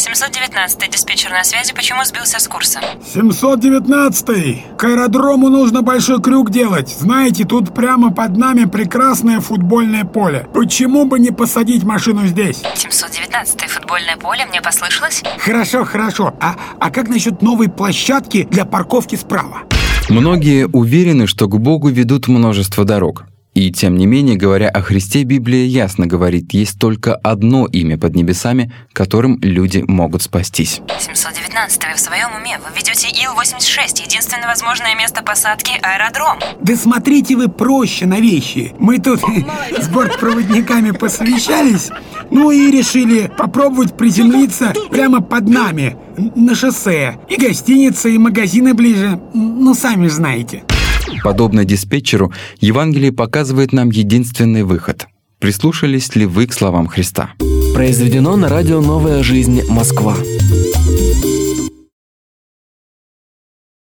719-й диспетчер на связи. Почему сбился с курса? 719-й. К аэродрому нужно большой крюк делать. Знаете, тут прямо под нами прекрасное футбольное поле. Почему бы не посадить машину здесь? 719-й футбольное поле, мне послышалось? Хорошо. А как насчет новой площадки для парковки справа? Многие уверены, что к Богу ведут множество дорог. И тем не менее, говоря о Христе, Библия ясно говорит, есть только одно имя под небесами, которым люди могут спастись. 719-й, вы в своем уме? Вы ведете Ил-86, единственное возможное место посадки — аэродром. Да смотрите вы проще на вещи. Мы тут с бортпроводниками посовещались, ну и решили попробовать приземлиться прямо под нами, на шоссе. И гостиницы, и магазины ближе, ну сами знаете. Подобно диспетчеру, Евангелие показывает нам единственный выход. Прислушались ли вы к словам Христа? Произведено на радио «Новая жизнь. Москва».